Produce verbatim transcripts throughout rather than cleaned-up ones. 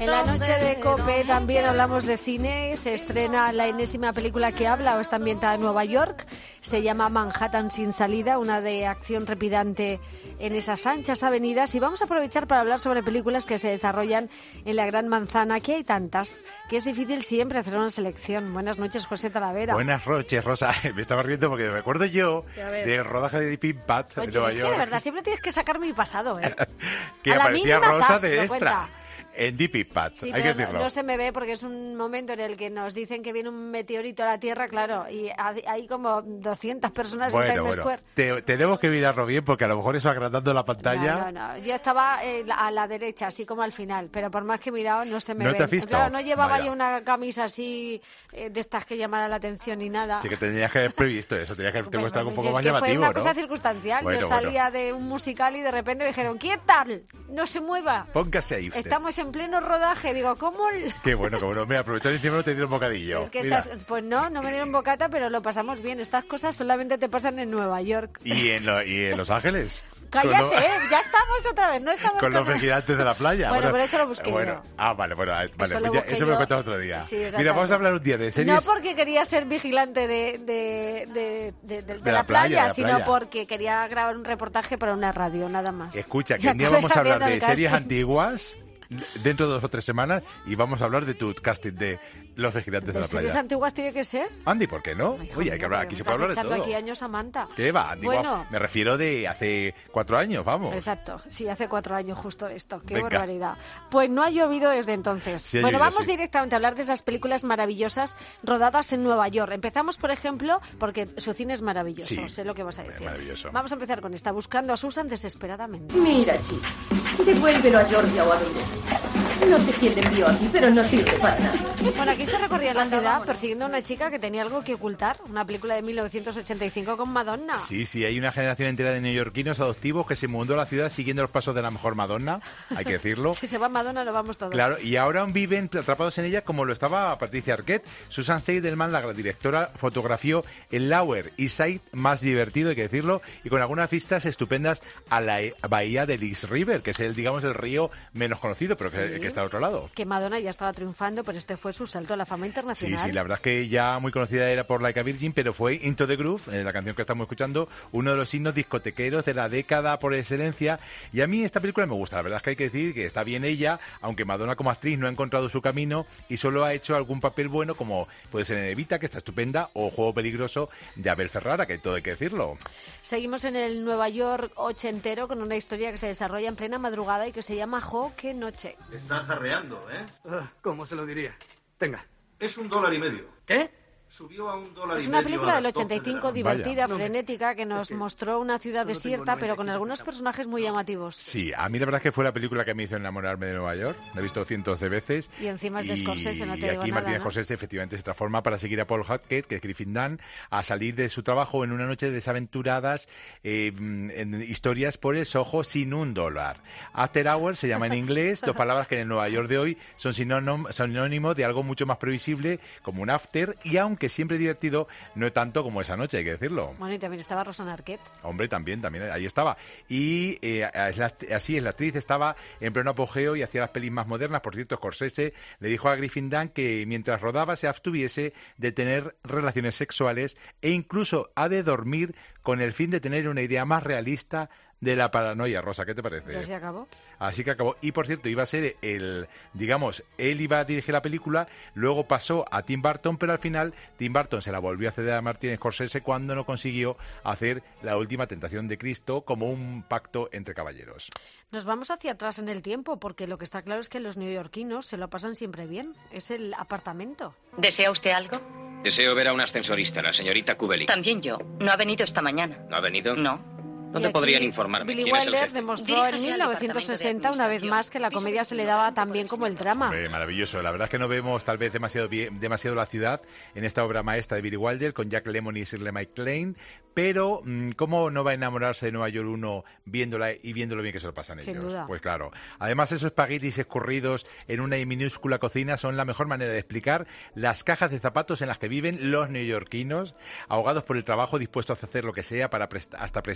En la noche de COPE también hablamos de cine. Se estrena la enésima película que habla o está ambientada en Nueva York. Se llama Manhattan sin salida, una de acción trepidante en esas anchas avenidas. Y vamos a aprovechar para hablar sobre películas que se desarrollan en la Gran Manzana, que hay tantas, que es difícil siempre hacer una selección. Buenas noches, José Talavera. Buenas noches, Rosa. Me estaba riendo porque me acuerdo yo del rodaje de Deep Impact Oye, de Nueva es York. que de verdad siempre tienes que sacar mi pasado, ¿eh? Que a la aparecía mínima Rosa zas, de lo extra. cuenta. En Deep Impact, Sí, hay pero que decirlo. no, no se me ve porque es un momento en el que nos dicen que viene un meteorito a la Tierra, claro, y hay como doscientas personas Bueno, en Times bueno, Square. te, tenemos que mirarlo bien porque a lo mejor eso agrandando la pantalla... No, no, no. Yo estaba eh, a la derecha, así como al final, pero por más que he mirado no se me ¿No ve. te has visto? Claro, no llevaba Vaya. yo una camisa así eh, de estas que llamara la atención ni nada. Sí que tenías que haber previsto eso, tenías que haber Pues, puesto algo un pues, poco es más que llamativo, fue una ¿no? cosa circunstancial. Bueno, yo salía de un musical y de repente me dijeron, ¿qué tal? No se mueva. Póngase usted. Estamos en pleno rodaje. Digo, ¿cómo...? Qué bueno, qué bueno. Mira, aprovechar el tiempo no te dieron bocadillo. Es que Mira. estas, pues no, no me dieron bocata, pero lo pasamos bien. Estas cosas solamente te pasan en Nueva York. ¿Y en, lo- y en Los Ángeles? Cállate, Con lo- ¿eh? Ya estamos otra vez, no estamos Con los vigilantes de la playa. Bueno, pero eso lo busqué bueno, yo. Ah, vale, bueno, vale, Eso pues lo ya- busqué eso me lo yo. cuentas otro día. Sí, Mira, exactamente. vamos a hablar un día de series. No porque quería ser vigilante de, de, de, de, de- de De la, la playa, playa, de la sino playa. porque quería grabar un reportaje para una radio, nada más. Escucha, que Ya un día acabé vamos a hablar haciendo de el series casting. antiguas dentro de dos o tres semanas y vamos a hablar de tu casting de Los Vigilantes de, ¿De la series Playa. antiguas tiene que ser? Andy, ¿por qué no? Ay, Oye, joder, hay que hablar, me aquí se estás puede hablar de echando todo. aquí años, Samantha. ¿Qué va, Andy? Bueno. Guau, me refiero de hace cuatro años, vamos. Exacto, sí, hace cuatro años justo de esto. Qué Venga. barbaridad. Pues no ha llovido desde entonces. Sí ha bueno, llovido, vamos sí. directamente a hablar de esas películas maravillosas rodadas en Nueva York. Empezamos, por ejemplo, porque su cine es maravilloso, Sí. sé lo que vas a decir. Maravilloso. Vamos a empezar con esta, Buscando a Susan desesperadamente. Mira, chica, devuélvelo a Georgia o a donde sea. No sé quién le envió aquí, pero no sirve para nada. Bueno, aquí se recorría la ciudad persiguiendo a una chica que tenía algo que ocultar. Una película de mil novecientos ochenta y cinco con Madonna. Sí, sí, hay una generación entera de neoyorquinos adoptivos que se mudó a la ciudad siguiendo los pasos de la mejor Madonna, hay que decirlo. Si se va Madonna, lo vamos todos. Claro, y ahora viven atrapados en ella como lo estaba Patricia Arquette. Susan Seidelman, la directora, fotografió el Lower East Side más divertido, hay que decirlo, y con algunas vistas estupendas a la bahía del East River, que es el, digamos, el río menos conocido, pero que, Sí. que está al otro lado. Que Madonna ya estaba triunfando, pero este fue su salto a la fama Sí, internacional. sí, la verdad es que ya muy conocida era por Like a Virgin, pero fue Into the Groove, eh, la canción que estamos escuchando, uno de los signos discotequeros de la década por excelencia. Y a mí esta película me gusta, la verdad es que hay que decir que está bien ella, aunque Madonna como actriz no ha encontrado su camino y solo ha hecho algún papel bueno, como puede ser en Evita, que está estupenda, o Juego Peligroso de Abel Ferrara, que todo hay que decirlo. Seguimos en el Nueva York ochentero con una historia que se desarrolla en plena madrugada y que se llama Jo, qué noche. Está jarreando, ¿eh? Ah, ¿Cómo se lo diría? Tenga. Es un dólar y medio. ¿Qué? Subió a un dólar Es y una medio película a del las doce ochenta y cinco de la noche. divertida, Vaya. frenética, que nos Es que mostró una ciudad solo tengo desierta, pero con noventa y siete algunos centavos. personajes muy llamativos. Sí, a mí la verdad es que fue la película que me hizo enamorarme de Nueva York. La he visto cientos de veces. Y encima es de Scorsese, no te Y digo aquí nada, Martin ¿no? Scorsese efectivamente se transforma para seguir a Paul Hackett, que es Griffin Dunn, a salir de su trabajo en una noche de desaventuradas eh, en historias por el Soho sin un dólar. After Hours se llama en inglés, dos palabras que en el Nueva York de hoy son sinónimo, sinónimo de algo mucho más previsible, como un after, y aunque siempre divertido, no tanto como esa noche, hay que decirlo. Bueno, y también estaba Rosanna Arquette. Hombre, también, también, ahí estaba. Y eh, es la- así es, la actriz estaba en pleno apogeo y hacía las pelis más modernas. Por cierto, Scorsese le dijo a Griffin Dunn que mientras rodaba se abstuviese de tener relaciones sexuales e incluso ha de dormir con el fin de tener una idea más realista de la paranoia. Rosa, ¿qué te parece? Ya se acabó. Así que acabó. Y por cierto, iba a ser el, digamos, él iba a dirigir la película, luego pasó a Tim Burton, pero al final Tim Burton se la volvió a ceder a Martin Scorsese cuando no consiguió hacer La última tentación de Cristo como un pacto entre caballeros. Nos vamos hacia atrás en el tiempo, porque lo que está claro es que los neoyorquinos se lo pasan siempre bien. Es el apartamento. ¿Desea usted algo? Deseo ver a una ascensorista, la señorita Kubelik. También yo. No ha venido esta mañana. ¿No ha venido? No. ¿Dónde Y aquí podrían informarme? Billy ¿Quién es el Wilder jefe? demostró Diríjase en al mil novecientos sesenta una vez más que la comedia se le daba tan bien como el drama. Hombre, maravilloso. La verdad es que no vemos tal vez demasiado bien, demasiado la ciudad en esta obra maestra de Billy Wilder con Jack Lemmon y Shirley MacLaine, pero mmm, ¿cómo no va a enamorarse de Nueva York uno viéndola y viendo lo bien que se lo pasan Sin ellos? duda. Pues claro. Además, esos espaguetis escurridos en una minúscula cocina son la mejor manera de explicar las cajas de zapatos en las que viven los neoyorquinos, ahogados por el trabajo, dispuestos a hacer lo que sea para presta- hasta prestar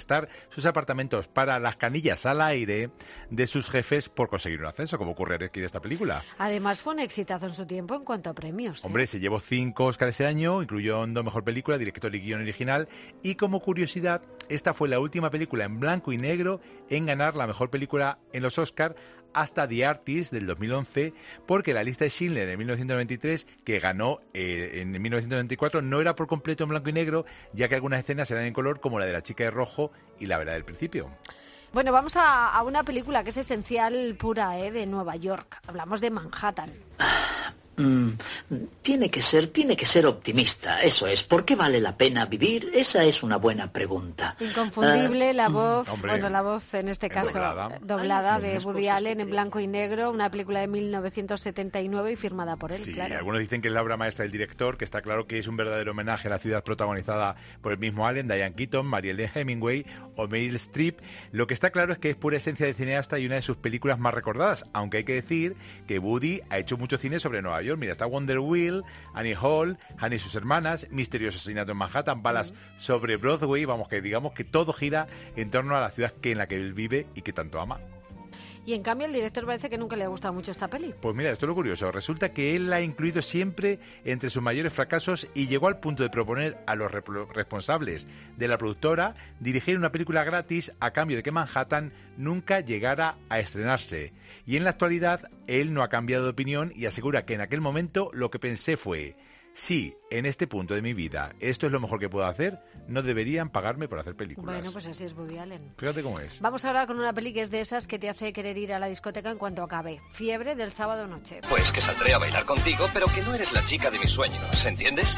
sus apartamentos para las canillas al aire de sus jefes por conseguir un ascenso, como ocurre aquí en esta película. Además fue un exitazo en su tiempo en cuanto a premios. ¿eh? Hombre, se llevó cinco Oscars ese año, incluyendo Mejor Película, Director y Guión Original, y como curiosidad, esta fue la última película en blanco y negro en ganar la Mejor Película en los Oscars hasta The Artist del dos mil once, porque La Lista de Schindler en mil novecientos noventa y tres, que ganó eh, en mil novecientos noventa y cuatro, no era por completo en blanco y negro, ya que algunas escenas eran en color, como la de la chica de rojo y La verdad del principio. Bueno, vamos a, a una película que es esencial pura, ¿eh? De Nueva York. Hablamos de Manhattan. Mm, tiene que ser, tiene que ser optimista, eso es. ¿Por qué vale la pena vivir? Esa es una buena pregunta. Inconfundible uh, la voz, hombre, bueno, la voz en este caso doblada, doblada Ay, de las Woody cosas Allen que en tiene. blanco y negro, una película de mil novecientos setenta y nueve y firmada por él, Sí, claro. algunos dicen que es la obra maestra del director, que está claro que es un verdadero homenaje a la ciudad protagonizada por el mismo Allen, Diane Keaton, Marielle Hemingway o Meryl Streep. Lo que está claro es que es pura esencia de cineasta y una de sus películas más recordadas, aunque hay que decir que Woody ha hecho mucho cine sobre Nueva York. Mira, está Wonder Wheel, Annie Hall, Annie y sus hermanas, Misterioso asesinato en Manhattan, Balas sobre Broadway. Vamos, que digamos que todo gira en torno a la ciudad que en la que él vive y que tanto ama. Y en cambio el director parece que nunca le ha gustado mucho esta peli. Pues mira, esto es lo curioso. Resulta que él la ha incluido siempre entre sus mayores fracasos y llegó al punto de proponer a los repro- responsables de la productora dirigir una película gratis a cambio de que Manhattan nunca llegara a estrenarse. Y en la actualidad él no ha cambiado de opinión y asegura que en aquel momento lo que pensé fue: sí, en este punto de mi vida esto es lo mejor que puedo hacer, no deberían pagarme por hacer películas. Bueno, pues así es Woody Allen. Fíjate cómo es. Vamos ahora con una peli que es de esas que te hace querer ir a la discoteca en cuanto acabe. Fiebre del sábado noche. Pues que saldré a bailar contigo, pero que no eres la chica de mis sueños, ¿entiendes?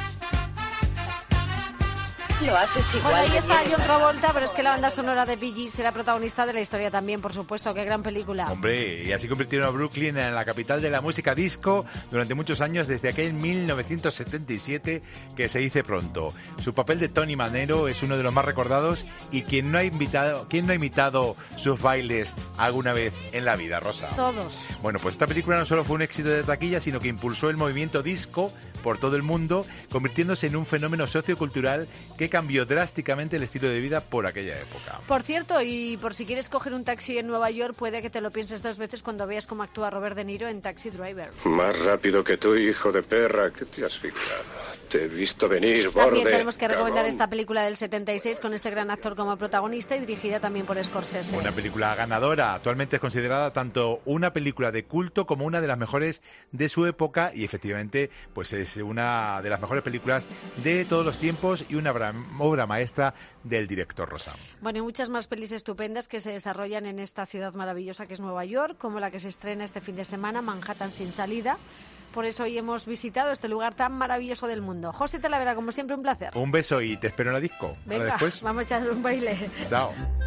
Lo haces igual. Bueno, ahí de está bien. John Travolta, pero es que la banda sonora de Bee Gees será protagonista de la historia también, por supuesto. Qué gran película. Hombre, y así convirtieron a Brooklyn en la capital de la música disco durante muchos años, desde aquel mil novecientos setenta y siete, que se dice pronto. Su papel de Tony Manero es uno de los más recordados, y quien no ha invitado, quien no ha imitado sus bailes alguna vez en la vida, Rosa. Todos. Bueno, pues esta película no solo fue un éxito de taquilla, sino que impulsó el movimiento disco por todo el mundo, convirtiéndose en un fenómeno sociocultural que cambió drásticamente el estilo de vida por aquella época. Por cierto, y por si quieres coger un taxi en Nueva York, puede que te lo pienses dos veces cuando veas cómo actúa Robert De Niro en Taxi Driver. Más rápido que tú, hijo de perra. ¿Qué te has fijado? Te he visto venir, borde. También tenemos que recomendar cagón. esta película del setenta y seis con este gran actor como protagonista y dirigida también por Scorsese. Una película ganadora. Actualmente es considerada tanto una película de culto como una de las mejores de su época, y efectivamente pues es una de las mejores películas de todos los tiempos y una obra, obra maestra del director Rosa. Bueno, y muchas más pelis estupendas que se desarrollan en esta ciudad maravillosa que es Nueva York, como la que se estrena este fin de semana, Manhattan sin salida. Por eso hoy hemos visitado este lugar tan maravilloso del mundo. José Talavera, como siempre, un placer. Un beso y te espero en la disco. Venga, Ahora después. vamos a echar un baile. Chao.